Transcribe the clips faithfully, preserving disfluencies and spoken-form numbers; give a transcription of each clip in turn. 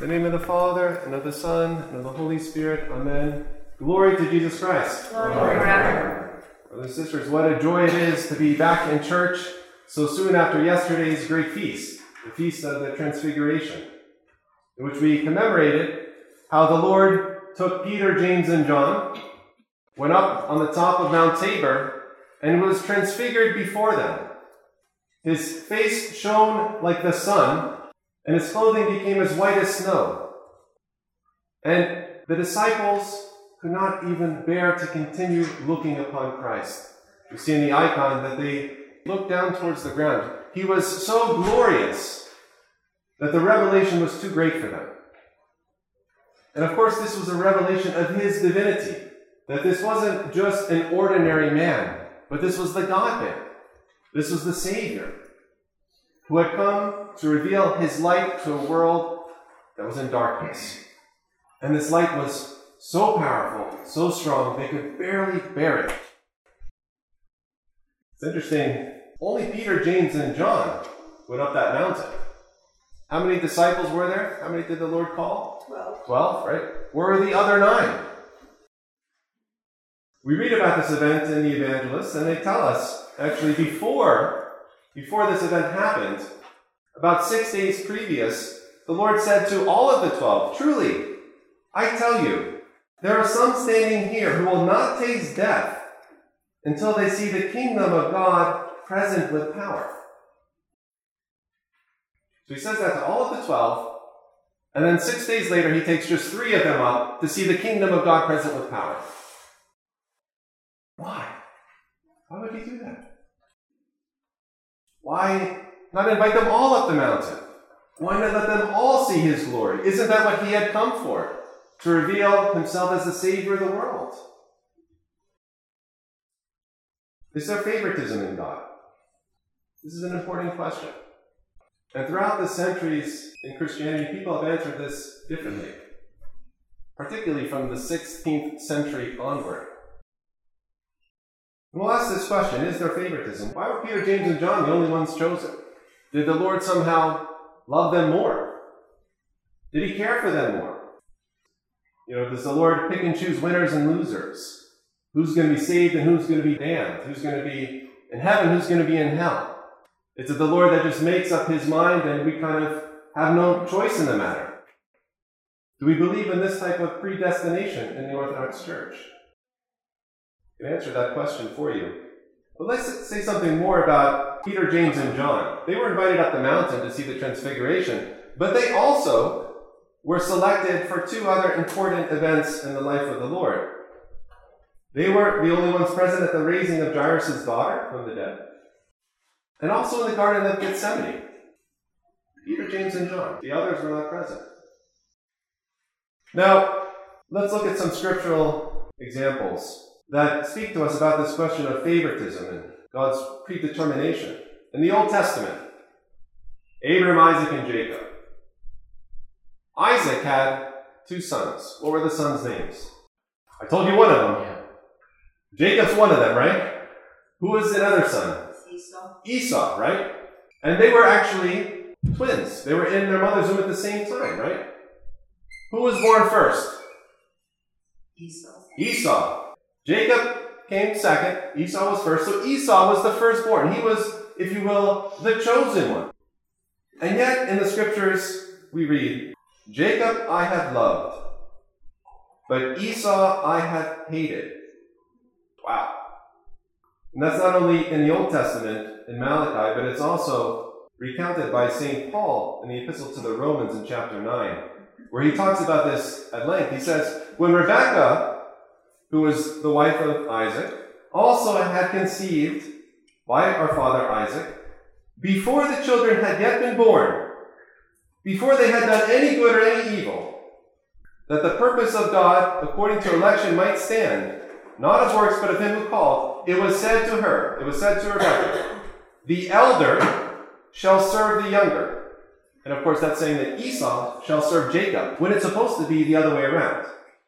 In the name of the Father, and of the Son, and of the Holy Spirit. Amen. Glory to Jesus Christ. Glory forever. Brothers and sisters, what a joy it is to be back in church so soon after yesterday's great feast, the Feast of the Transfiguration, in which we commemorated how the Lord took Peter, James, and John, went up on the top of Mount Tabor, and was transfigured before them. His face shone like the sun, and his clothing became as white as snow. And the disciples could not even bear to continue looking upon Christ. You see in the icon that they looked down towards the ground. He was so glorious that the revelation was too great for them. And of course, this was a revelation of his divinity, that this wasn't just an ordinary man, but this was the God-man. This was the Savior, who had come to reveal his light to a world that was in darkness. And this light was so powerful, so strong, they could barely bear it. It's interesting, only Peter, James, and John went up that mountain. How many disciples were there? How many did the Lord call? Twelve. Twelve, right? Where were the other nine? We read about this event in the evangelists, and they tell us, actually, before Before this event happened, about six days previous, the Lord said to all of the twelve, "Truly, I tell you, there are some standing here who will not taste death until they see the kingdom of God present with power." So he says that to all of the twelve, and then six days later he takes just three of them up to see the kingdom of God present with power. Why? Why would he do that? Why not invite them all up the mountain? Why not let them all see his glory? Isn't that what he had come for? To reveal himself as the Savior of the world? Is there favoritism in God? This is an important question. And throughout the centuries in Christianity, people have answered this differently, particularly from the sixteenth century onward. We'll ask this question, is there favoritism? Why were Peter, James, and John the only ones chosen? Did the Lord somehow love them more? Did he care for them more? You know, does the Lord pick and choose winners and losers? Who's going to be saved and who's going to be damned? Who's going to be in heaven? Who's going to be in hell? Is it the Lord that just makes up his mind and we kind of have no choice in the matter? Do we believe in this type of predestination in the Orthodox Church? I can answer that question for you. But let's say something more about Peter, James, and John. They were invited up the mountain to see the Transfiguration, but they also were selected for two other important events in the life of the Lord. They were the only ones present at the raising of Jairus' daughter from the dead, and also in the Garden of Gethsemane. Peter, James, and John. The others were not present. Now, let's look at some scriptural examples that speak to us about this question of favoritism and God's predetermination. In the Old Testament, Abraham, Isaac, and Jacob. Isaac had two sons. What were the sons' names? I told you one of them. Yeah. Jacob's one of them, right? Who was the other son? Esau. Esau, right? And they were actually twins. They were in their mother's womb at the same time, right? Who was born first? Esau. Esau. Jacob came second. Esau was first. So Esau was the firstborn. He was, if you will, the chosen one. And yet, in the scriptures, we read, "Jacob I have loved, but Esau I have hated." Wow. And that's not only in the Old Testament, in Malachi, but it's also recounted by Saint Paul in the Epistle to the Romans in chapter nine, where he talks about this at length. He says, when Rebekah, who was the wife of Isaac, also had conceived by our father Isaac, before the children had yet been born, before they had done any good or any evil, that the purpose of God, according to election, might stand, not of works, but of him who called, it was said to her, it was said to Rebekah, "The elder shall serve the younger." And of course, that's saying that Esau shall serve Jacob, when it's supposed to be the other way around.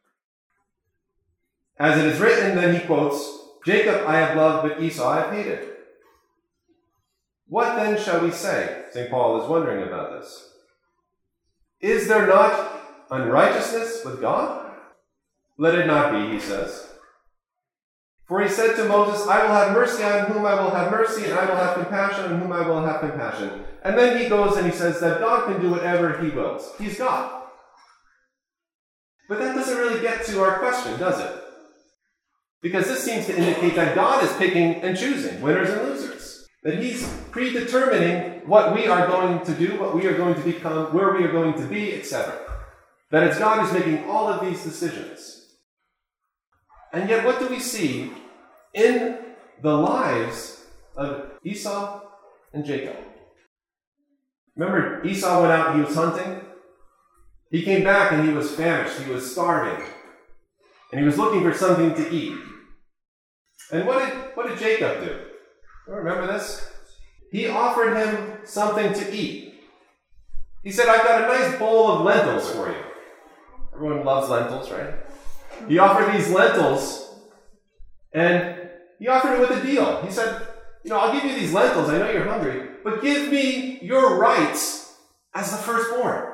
As it is written, then he quotes, "Jacob I have loved, but Esau I have hated." What then shall we say? Saint Paul is wondering about this. Is there not unrighteousness with God? Let it not be, he says. For he said to Moses, I will have mercy on whom I will have mercy, and I will have compassion on whom I will have compassion. And then he goes and he says that God can do whatever he wills. He's God. But that doesn't really get to our question, does it? Because this seems to indicate that God is picking and choosing winners and losers. That he's predetermining what we are going to do, what we are going to become, where we are going to be, et cetera. That it's God who's making all of these decisions. And yet what do we see in the lives of Esau and Jacob? Remember, Esau went out and he was hunting. He came back and he was famished. He was starving. And he was looking for something to eat. And what did, what did Jacob do? Remember this? He offered him something to eat. He said, I've got a nice bowl of lentils for you. Everyone loves lentils, right? He offered these lentils, and he offered it with a deal. He said, you know, I'll give you these lentils. I know you're hungry, but give me your rights as the firstborn.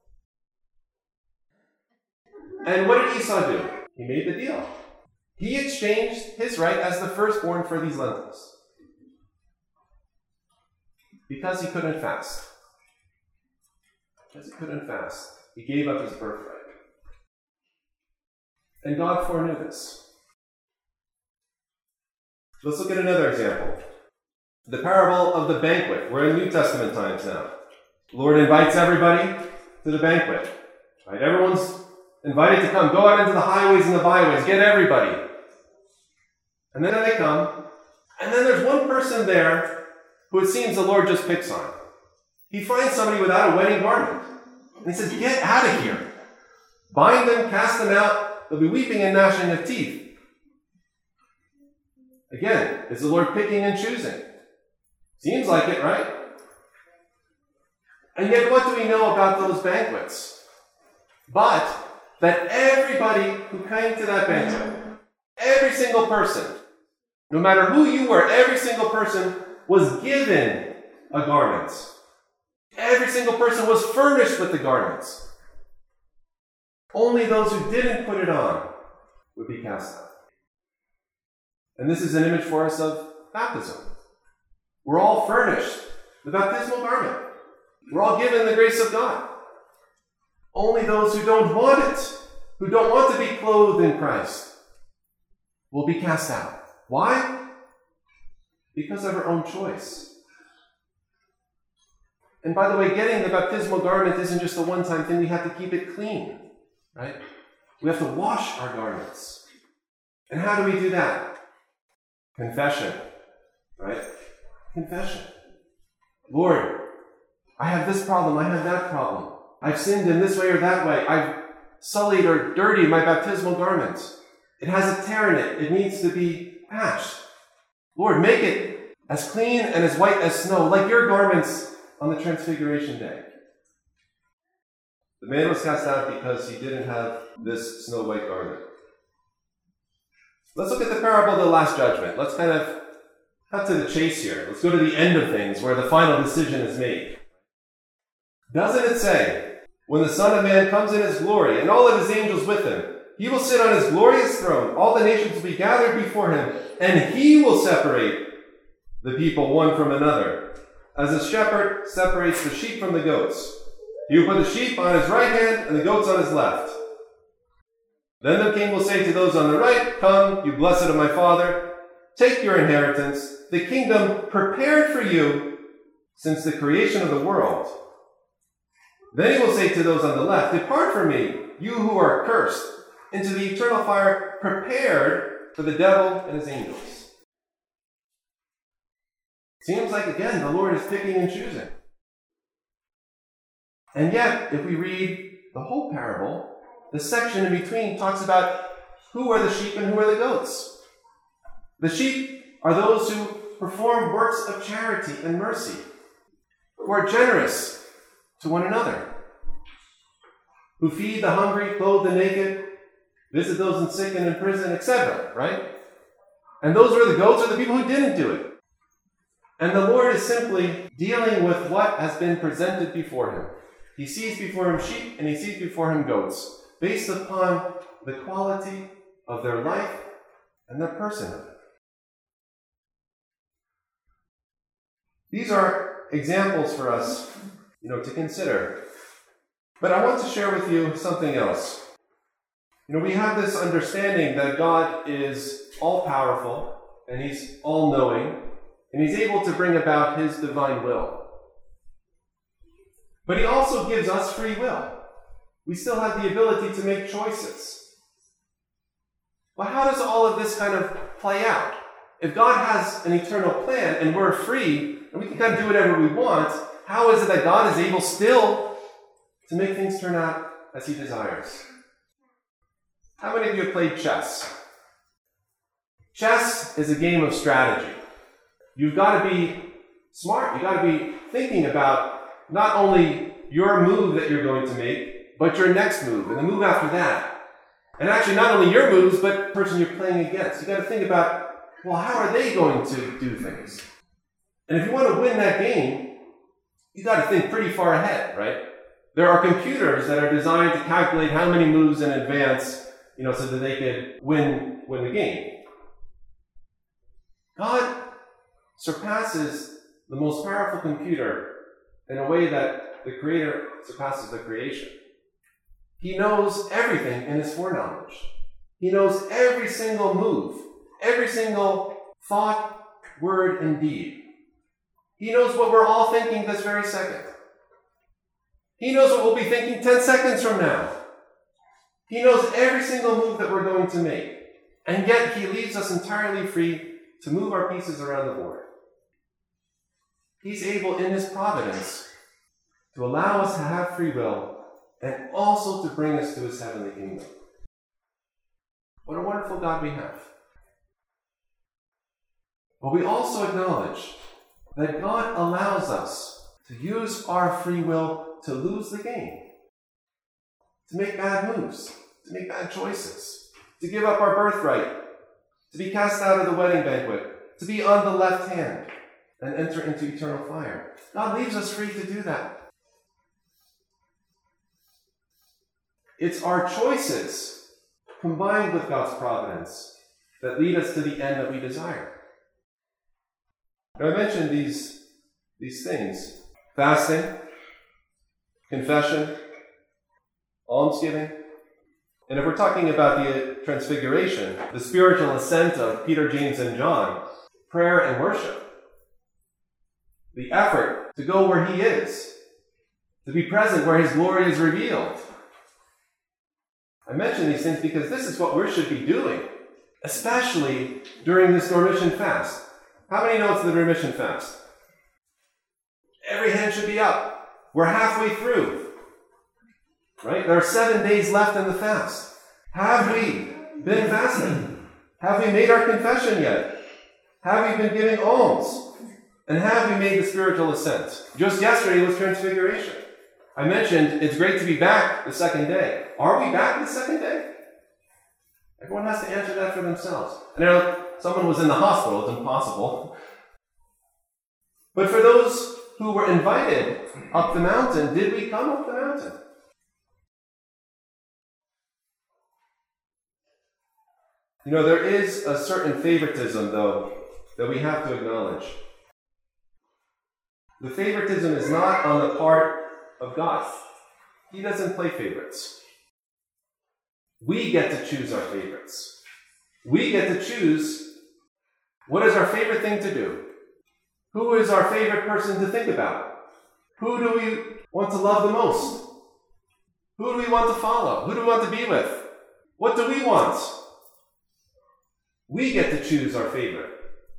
And what did Esau do? He made the deal. He exchanged his right as the firstborn for these lentils. Because he couldn't fast. Because he couldn't fast. He gave up his birthright. And God foreknew this. Let's look at another example. The parable of the banquet. We're in New Testament times now. The Lord invites everybody to the banquet. Right? Everyone's invited to come. Go out into the highways and the byways. Get everybody. And then they come. And then there's one person there who it seems the Lord just picks on. He finds somebody without a wedding garment. And he says, get out of here. Bind them, cast them out. They'll be weeping and gnashing of teeth. Again, is the Lord picking and choosing? Seems like it, right? And yet what do we know about those banquets? But that everybody who came to that banquet, every single person, no matter who you were, every single person was given a garment. Every single person was furnished with the garments. Only those who didn't put it on would be cast out. And this is an image for us of baptism. We're all furnished the baptismal garment. We're all given the grace of God. Only those who don't want it, who don't want to be clothed in Christ, will be cast out. Why? Because of our own choice. And by the way, getting the baptismal garment isn't just a one-time thing. We have to keep it clean, right? We have to wash our garments. And how do we do that? Confession, right? Confession. Lord, I have this problem, I have that problem. I've sinned in this way or that way. I've sullied or dirtied my baptismal garment. It has a tear in it. It needs to be patched. Lord, make it as clean and as white as snow, like your garments on the Transfiguration Day. The man was cast out because he didn't have this snow white garment. Let's look at the parable of the Last Judgment. Let's kind of cut to the chase here. Let's go to the end of things where the final decision is made. Doesn't it say, when the Son of Man comes in his glory and all of his angels with him, he will sit on his glorious throne. All the nations will be gathered before him, and he will separate the people one from another, as a shepherd separates the sheep from the goats. He will put the sheep on his right hand and the goats on his left. Then the king will say to those on the right, come, you blessed of my Father, take your inheritance, the kingdom prepared for you since the creation of the world. Then he will say to those on the left, depart from me, you who are cursed, into the eternal fire prepared for the devil and his angels. Seems like, again, the Lord is picking and choosing. And yet, if we read the whole parable, the section in between talks about who are the sheep and who are the goats. The sheep are those who perform works of charity and mercy, who are generous to one another, who feed the hungry, clothe the naked, visit those in sick and in prison, et cetera, right? And those are the goats, are the people who didn't do it. And the Lord is simply dealing with what has been presented before him. He sees before him sheep and he sees before him goats, based upon the quality of their life and their personhood. These are examples for us, you know, to consider. But I want to share with you something else. You know, we have this understanding that God is all-powerful, and he's all-knowing, and he's able to bring about his divine will. But he also gives us free will. We still have the ability to make choices. Well, how does all of this kind of play out? If God has an eternal plan and we're free, and we can kind of do whatever we want, how is it that God is able still to make things turn out as he desires? How many of you have played chess? Chess is a game of strategy. You've got to be smart. You've got to be thinking about not only your move that you're going to make, but your next move and the move after that. And actually not only your moves, but the person you're playing against. You've got to think about, well, how are they going to do things? And if you want to win that game, you've got to think pretty far ahead, right? There are computers that are designed to calculate how many moves in advance, you know, so that they could win, win the game. God surpasses the most powerful computer in a way that the Creator surpasses the creation. He knows everything in his foreknowledge. He knows every single move, every single thought, word, and deed. He knows what we're all thinking this very second. He knows what we'll be thinking ten seconds from now. He knows every single move that we're going to make. And yet he leaves us entirely free to move our pieces around the board. He's able in his providence to allow us to have free will and also to bring us to his heavenly kingdom. What a wonderful God we have. But we also acknowledge that God allows us to use our free will to lose the game, to make bad moves, to make bad choices, to give up our birthright, to be cast out of the wedding banquet, to be on the left hand and enter into eternal fire. God leaves us free to do that. It's our choices combined with God's providence that lead us to the end that we desire. Now, I mentioned these, these things: fasting, confession, almsgiving. And if we're talking about the transfiguration, the spiritual ascent of Peter, James, and John, prayer and worship, the effort to go where he is, to be present where his glory is revealed. I mention these things because this is what we should be doing, especially during this Dormition fast. How many know it's the Dormition fast? Every hand should be up. We're halfway through. Right? There are seven days left in the fast. Have we been fasting? Have we made our confession yet? Have we been giving alms? And have we made the spiritual ascent? Just yesterday was Transfiguration. I mentioned it's great to be back the second day. Are we back the second day? Everyone has to answer that for themselves. I know someone was in the hospital. It's impossible. But for those who were invited up the mountain, did we come up the mountain? You know, there is a certain favoritism, though, that we have to acknowledge. The favoritism is not on the part of God. He doesn't play favorites. We get to choose our favorites. We get to choose what is our favorite thing to do. Who is our favorite person to think about? Who do we want to love the most? Who do we want to follow? Who do we want to be with? What do we want? We get to choose our favorite.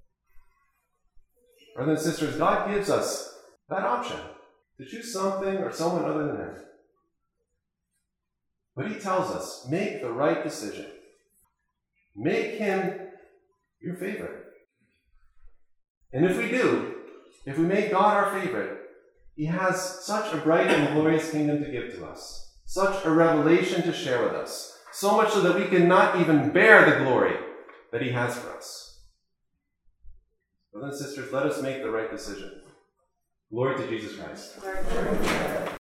Brothers and sisters, God gives us that option to choose something or someone other than him. But he tells us, make the right decision. Make him your favorite. And if we do, if we make God our favorite, he has such a bright and glorious kingdom to give to us, such a revelation to share with us, so much so that we cannot even bear the glory that he has for us. Brothers and sisters, let us make the right decision. Glory to Jesus Christ.